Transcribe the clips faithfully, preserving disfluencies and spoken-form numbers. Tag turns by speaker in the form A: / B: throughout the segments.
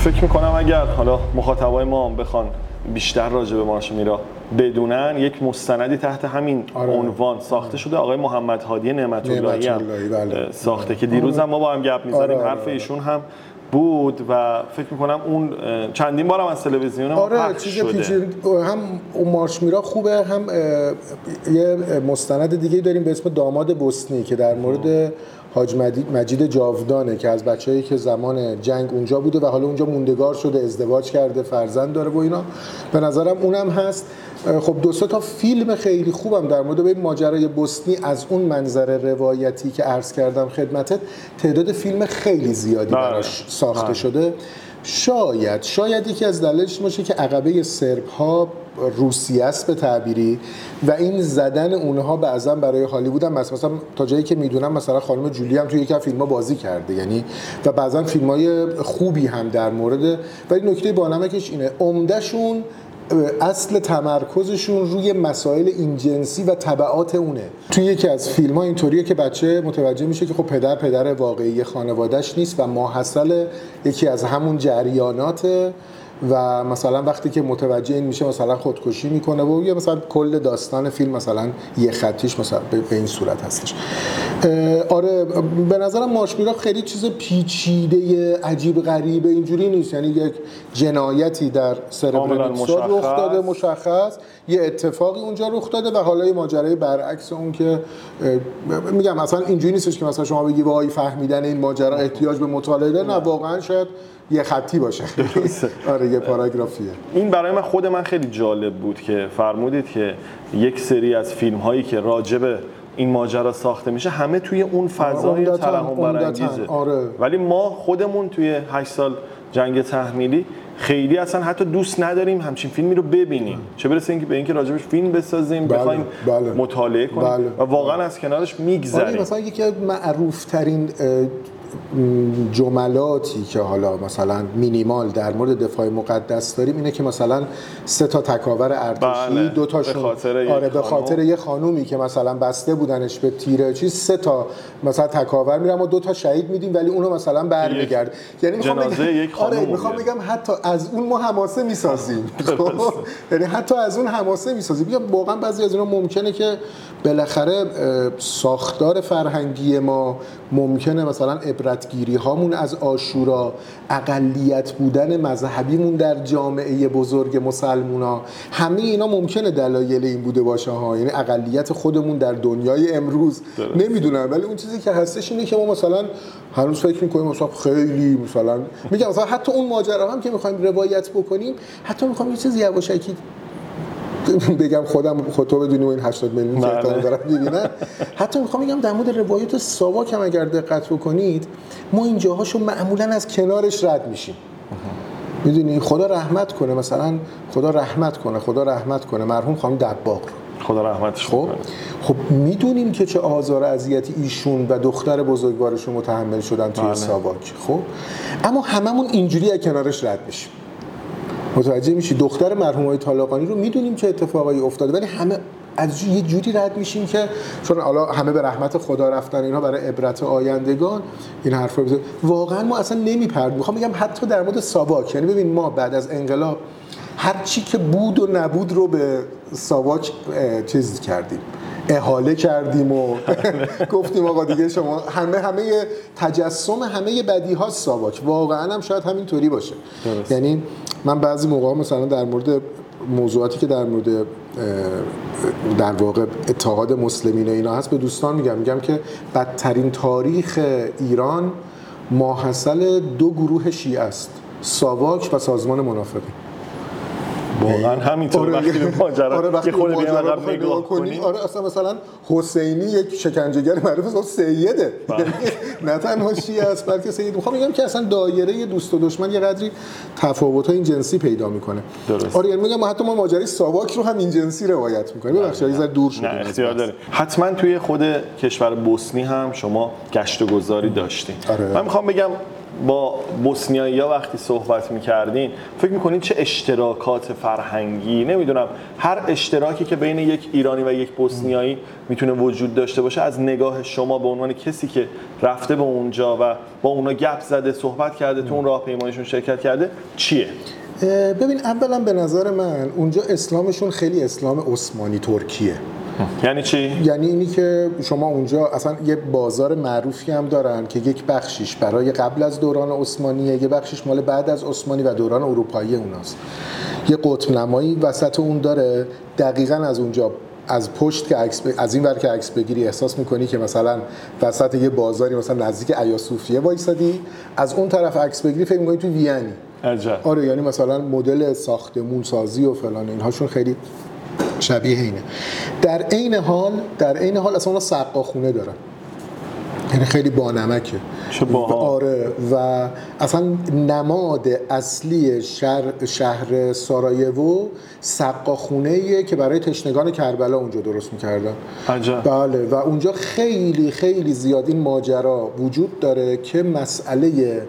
A: فکر میکنم اگر حالا مخاطبای ما هم بخوان بیشتر راجع به مارش میرا بدونن، یک مستندی تحت همین آره. عنوان ساخته شده، آقای محمد هادی نعمت اللهی هم بله. ساخته آره. که دیروز هم ما با هم گپ می‌زدیم آره. حرف ایشون هم بود و فکر میکنم اون چندین بارم از تلویزیون
B: آره
A: پخش
B: چیز
A: شده.
B: پیچیده هم اون مارش میرا خوبه، هم یه مستند دیگه داریم به اسم داماد بوسنی که در مورد حاج مجید جاودانه که از بچه‌ای که زمان جنگ اونجا بوده و حالا اونجا موندگار شده، ازدواج کرده، فرزند داره و اینا. به نظرم اونم هست. خب دو سه تا فیلم خیلی خوبم در مورد این ماجرای بوسنی از اون منظر روایتی که عرض کردم خدمتت، تعداد فیلم خیلی زیادی براش ساخته بله. شده. شاید شاید یکی از دلایلش باشه که عقبه سرب‌ها روسیه است به تعبیری و این زدن اونها بعضا برای هالیوود هم مثلا تا جایی که میدونم مثلا خانم جولی هم توی یکی از فیلم‌ها بازی کرده، یعنی و بعضا فیلم‌های خوبی هم در مورد، ولی نکته بانمکش اینه عمده‌شون اصل تمرکزشون روی مسائل اینجنسی و تبعات اونه. توی یکی از فیلم‌ها اینطوریه که بچه متوجه میشه که خب پدر پدر واقعی خانواده‌اش نیست و ماحصل یکی از همون جریانات و مثلا وقتی که متوجه این میشه مثلا خودکشی میکنه و یا مثلا کل داستان فیلم مثلا یه خطیش مثلا به این صورت هستش. آره به نظرم مارش میرا خیلی چیز پیچیده عجیب غریبه اینجوری نیست، یعنی یک جنایتی در سربرنیتسا رخ داده مشخص، یه اتفاقی اونجا رخ داده و حالا یه ماجرای برعکس اون که میگم مثلا اینجوری نیستش که مثلا شما بگی وای فهمیدن این ماجرا احتیاج به مطالعه داره، نه واقعا شاید یه خطی باشه آره یه پاراگرافیه.
A: این برای من خود من خیلی جالب بود که فرمودید که یک سری از فیلم هایی که راجب این ماجرا ساخته میشه همه توی اون فضای ترحم برانگیزه
B: آره.
A: ولی ما خودمون توی هشت سال جنگ تحمیلی خیلی اصلا حتی دوست نداریم همچین فیلمی رو ببینیم، چه برسه اینکه به اینکه راجبش فیلم بسازیم
B: بله،
A: بخوایم
B: بله،
A: مطالعه کنیم
B: بله،
A: و واقعا بله. از کنارش میگذریم.
B: آره مثلا یکی از معروف ترین جملاتی که حالا مثلا مینیمال در مورد دفاع مقدس داریم اینه که مثلا سه تا تکاور ارتشی بله. دو تاشون آره به خاطر یه خانومی که مثلا بسته بودنش به تیره چیز سه تا مثلا تکاور میرم و دو تا شهید میدیم ولی اونو مثلا برمیگرد، یعنی میخوام بگم آره میخوام بگم حتی از اون ما حماسه میسازیم یعنی حتی از اون حماسه میسازیم. میگم واقعا بعضی از اینا ممکنه که بالاخره ساختار فرهنگی ما ممکنه مثلا عبرتگیری هامون از عاشورا، اقلیت بودن مذهبیمون در جامعه بزرگ مسلمونا، همه اینا ممکنه دلایل این بوده باشه ها، یعنی اقلیت خودمون در دنیای امروز نمیدونم، ولی اون چیزی که هستش اینه که ما مثلا هنوز فکر می‌کنیم مثلا خیلی مثلا میگم مثلا حتی اون ماجرا هم که می‌خوایم روایت بکنیم، حتی می‌خوام یه چیزی یواشکی بگم خودم خودتو بدونی و این هشتاد میلیون که احتمال دارن می‌بینن، حتی میخوام بگم در مورد روایت ساواک هم اگر دقت بکنید ما این جاهاشو معمولا از کنارش رد میشیم. میدونی خدا رحمت کنه، مثلا خدا رحمت کنه خدا رحمت کنه مرحوم خانم دباغ رو،
A: خدا رحمتش کنه.
B: خب میدونیم که چه آزار اذیتی ایشون و دختر بزرگوارشون متحمل شدن توی ساواک، خب اما هممون اینجوری از کنارش رد میشیم. متوجه میشی دختر مرحوم آقای طالقانی رو میدونیم چه اتفاقایی افتاده ولی همه از یه جوری رد میشیم که چون حالا همه به رحمت خدا رفتن اینا برای عبرت آیندگان این حرفا رو واقعا ما اصلا نمیپردازیم. میخوام بگم حتی در مورد ساواک، یعنی ببین ما بعد از انقلاب هر چی که بود و نبود رو به ساواک چیز کردیم، احاله کردیم و گفتیم آقا دیگه شما همه همه تجسم همه بدیها ساواک، واقعا هم شاید همین طوری باشه درست. یعنی من بعضی موقع مثلا در مورد موضوعاتی که در مورد در واقع اتحاد مسلمین و اینا هست به دوستان میگم میگم که بدترین تاریخ ایران ماحصل دو گروه شیعه است، ساواک و سازمان منافقین.
A: واقعا همینطور
B: آره
A: وقتی به ماجرا
B: آره
A: که خود بیان عقب نگاه
B: کنیم آره اصلا مثلا حسینی یک شکنجهگر معروف است سیده نه تنها شیعه است بلکه سید. میخوام بگم که اصلا دایره دوست و دشمن یه قدری تفاوت‌های این جنسی پیدا میکنه. آره یعنی میگم حتی ما ماجرای ساواک رو هم این جنسی روایت میکنیم. ببخشید یه ذره دور شد.
A: نه اختیار داره. حتما توی خود کشور بوسنی هم شما گشت و گذاری داشتین.
B: آره.
A: من میخوام بگم با بوسنیایی‌ها وقتی صحبت می‌کردین فکر می‌کنین چه اشتراکات فرهنگی، نمیدونم هر اشتراکی که بین یک ایرانی و یک بوسنیایی میتونه وجود داشته باشه از نگاه شما به عنوان کسی که رفته به اونجا و با اونا گپ زده، صحبت کرده، تو اون راهپیماییشون شرکت کرده، چیه؟
B: ببین اولا به نظر من اونجا اسلامشون خیلی اسلام عثمانی ترکیه.
A: یعنی چی؟
B: یعنی اینی که شما اونجا اصلا یه بازار معروفی هم دارن که یک بخشیش برای قبل از دوران عثمانیه، یه بخشیش مال بعد از عثمانی و دوران اروپایی اوناست. یه قطب نمایی وسط اون داره، دقیقاً از اونجا از پشت که عکس ب... از این ور که عکس بگیری احساس می‌کنی که مثلا وسط یه بازاری مثلا نزدیک ایا صوفیه وایسادی، از اون طرف عکس بگیری فکر می‌کنی تو وینی.
A: عجب.
B: آره یعنی مثلا مدل ساختمون سازی و فلان اینهاشون خیلی شبیه اینه. در عین حال در عین حال اصلا اونا سقاخونه دارن، یعنی خیلی بانمکه.
A: چه باحال.
B: آره و اصلا نماد اصلی شهر شهر سارایوو سقاخونه‌ایه که برای تشنگان کربلا اونجا درست می‌کردن.
A: عجب.
B: بله و اونجا خیلی خیلی زیاد این ماجرا وجود داره که مسئله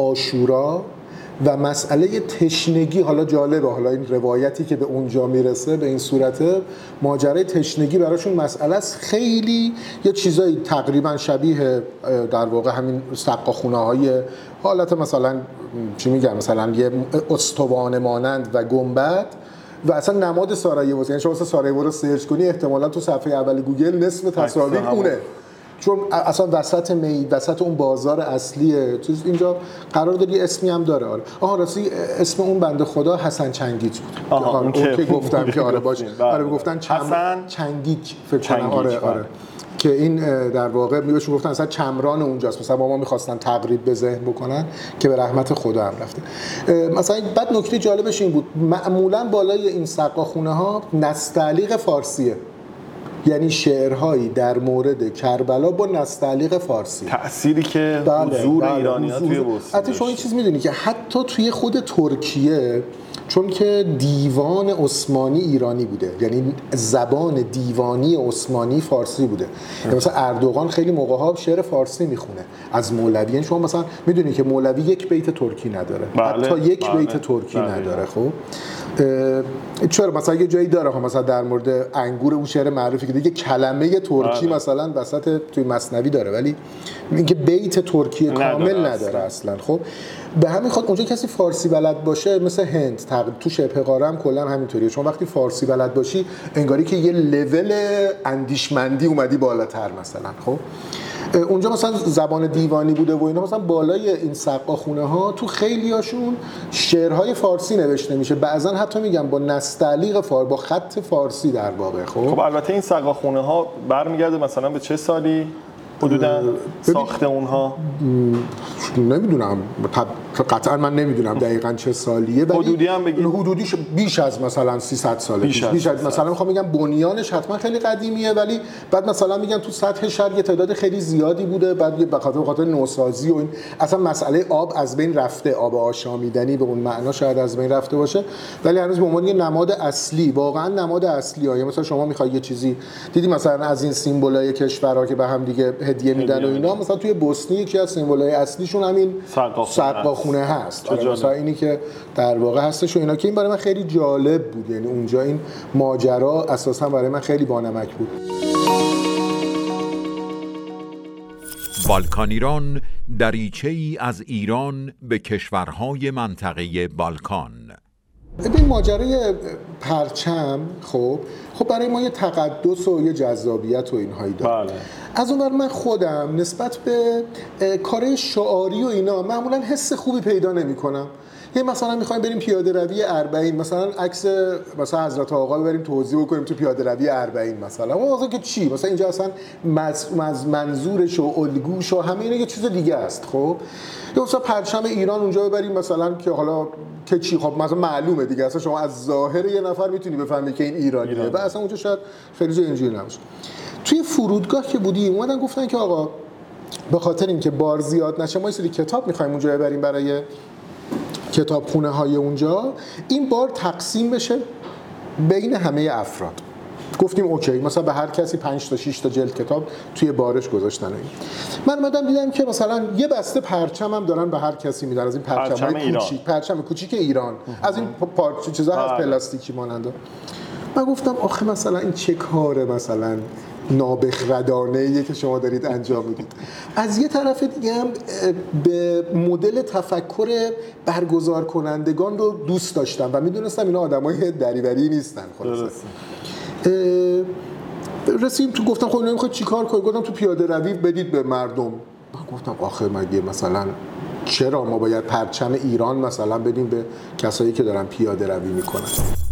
B: عاشورا و مسئله تشنگی، حالا جالبه، حالا این روایتی که به اونجا میرسه به این صورته، ماجرای تشنگی براشون مسئله است. خیلی یه چیزایی تقریبا شبیه در واقع همین سقاخونه‌های حالت مثلا چی میگم مثلا یه استوانه مانند و گنبد و اصلا نماد سارایوو، یعنی شما سارایوو رو سرچ کنی احتمالاً تو صفحه اول گوگل نصف تصاویر اونه، چون اصلا وسط می وسط اون بازار اصلیه. تو اینجا قرار داری اسمی هم داره. آره آها راستی اسم اون بنده خدا حسن چنگیچ بود.
A: آها
B: اون که, که گفتم که آره باشه. آره گفتن
A: حسن
B: چنگیچ فکر کنم. آره آره که این در واقع میبهشون گفتن اصلا چمران اونجاست، مثلا ما می‌خواستن تقریب به ذهن بکنن که به رحمت خدا هم رفته. مثلا بعد نکته جالبش این بود معمولا بالای این سقاخونه‌ها نستعلیق فارسیه، یعنی شعرهایی در مورد کربلا با نستعلیق فارسی،
A: تأثیری که
B: بله،
A: حضور
B: بله،
A: ایرانی‌ها توی بوسنیه.
B: حتی شما این چیز میدونی که حتی توی خود ترکیه، چون که دیوان عثمانی ایرانی بوده، یعنی زبان دیوانی عثمانی فارسی بوده، یعنی مثلا اردوغان خیلی موقع‌ها شعر فارسی میخونه از مولوی. یعنی شما مثلا میدونی که مولوی یک بیت ترکی نداره،
A: بله،
B: حتی یک
A: بله،
B: بیت ترکی
A: بله.
B: نداره. خب چرا مثلا یه جایی داره ها مثلا در مورد انگور اون شعر معروفی که دیگه کلمه ترکی
A: بله.
B: مثلا وسط توی مثنوی داره ولی اینکه بیت ترکی کامل نداره اصلا. خب به همین خاطر اونجا کسی فارسی بلد باشه مثل هند تقریبا تو شبه قاره هم کلا همینطوریه، چون وقتی فارسی بلد باشی انگاری که یه لول اندیشمندی اومدی بالاتر مثلا. خب اونجا مثلا زبان دیوانی بوده و اینا، مثلا بالای این سقاخونه ها تو خیلی هاشون شعرهای فارسی نوشته میشه، بعضا حتی میگم با نستعلیق فارسی، با خط فارسی در واقع. خب
A: خب البته این سقاخونه ها برمیگرده مثلا به چه سالی حدوداً ساخت اونها؟
B: نمیدونم قطعا من نمیدونم دقیقاً چه سالیه، ولی
A: حدودی هم بگید.
B: حدودیش بیش از مثلا سیصد ساله
A: بیش,
B: بیش از مثلا میخوام بگم بنیانش حتما خیلی قدیمیه، ولی بعد مثلا میگن تو سطح شهر یه تعداد خیلی زیادی بوده، بعد به خاطر خاطر نوسازی و این اصلا مسئله آب از بین رفته، آب آشامیدنی به اون معنا شاید از بین رفته باشه، ولی هنوز به عنوان یه نماد اصلی، واقعا نماد اصلی ها. مثلا شما میخوای یه چیزی دیدی مثلا از این سیمبولای کشورها که به هم دیگه هدیه میدن و اینا، مثلا توی بوسنی یکی از سیمبولای اصلیشون همین سقاخونه هست. آره مثلا اینی که در واقع هستش و اینا، که این برای من خیلی جالب بود. یعنی اونجا این ماجرا اساسا برای من خیلی بانمک بود.
C: بالکان ایران دریچه‌ای از ایران به کشورهای منطقه بالکان.
B: ببین ماجرای پرچم خب خب برای ما یه تقدس و یه جذابیت و اینهایی داره.
A: بله.
B: از اون ور من خودم نسبت به کار شعاری و اینا معمولا حس خوبی پیدا نمی‌کنم. یه مثلا می‌خوایم بریم پیاده روی اربعین، مثلا عکس مثلا حضرت آقا ببریم توضیح بکنیم تو پیاده روی اربعین مثلا، اون مثلا که چی مثلا اینجا اصلا از منظورش و الگوش و همه اینا یه چیز دیگه است. خب یا مثلا پرچم ایران اونجا ببریم مثلا که حالا که چی، خب مثلا معلومه دیگه، اصلا شما از ظاهر یه نفر میتونی بفهمی که این ایرانیه ایران. و اصلا اونجا شاید خیلی جای اینجوری نباشه. توی فرودگاه که بودیم اومدن گفتن که آقا به خاطر اینکه بار زیاد نشه ما یه سری کتاب می‌خوایم اونجا ببریم برای کتابخونه های اونجا، این بار تقسیم بشه بین همه افراد. گفتیم اوکی، مثلا به هر کسی پنج تا شش تا جلد کتاب توی بارش گذاشتن. این من اومدم دیدم که مثلا یه بسته پرچم هم دارن به هر کسی میدن، از این پرچم‌های کوچیک، پرچم کوچیک ایران، از این پارچه چیزا هست پلاستیکی ماننده. من گفتم آخه مثلا این چه کاره مثلا نابخردانه‌ایه که شما دارید انجام میدید. از یه طرف دیگه هم به مدل تفکر برگزار کنندگان رو دوست داشتم و میدونستم اینا آدمای دریوری نیستن. خلاصه رسیدیم تو گفتم خب اینا میخواد چیکار کنه؟ گفتم تو پیاده روی بدید به مردم. من گفتم آخه مگه مثلا چرا ما باید پرچم ایران مثلا بدیم به کسایی که دارن پیاده روی میکنن؟